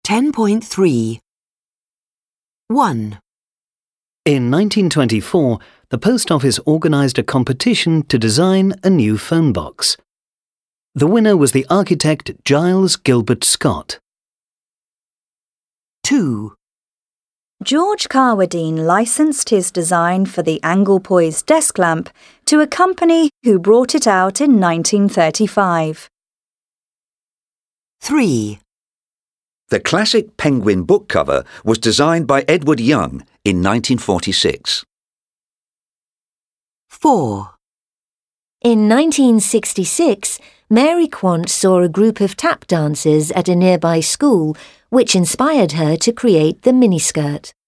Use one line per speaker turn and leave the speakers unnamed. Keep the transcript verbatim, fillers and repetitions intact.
ten point three. one.
In nineteen twenty-four, the Post Office organised a competition to design a new phone box. The winner was the architect Giles Gilbert Scott.
two.
George Carwadine licensed his design for the angle-poised desk lamp to a company who brought it out in nineteen thirty-five.
three.
The classic penguin book cover was designed by Edward Young in nineteen forty-six.
four.
In nineteen sixty-six, Mary Quant saw a group of tap dancers at a nearby school, which inspired her to create the miniskirt.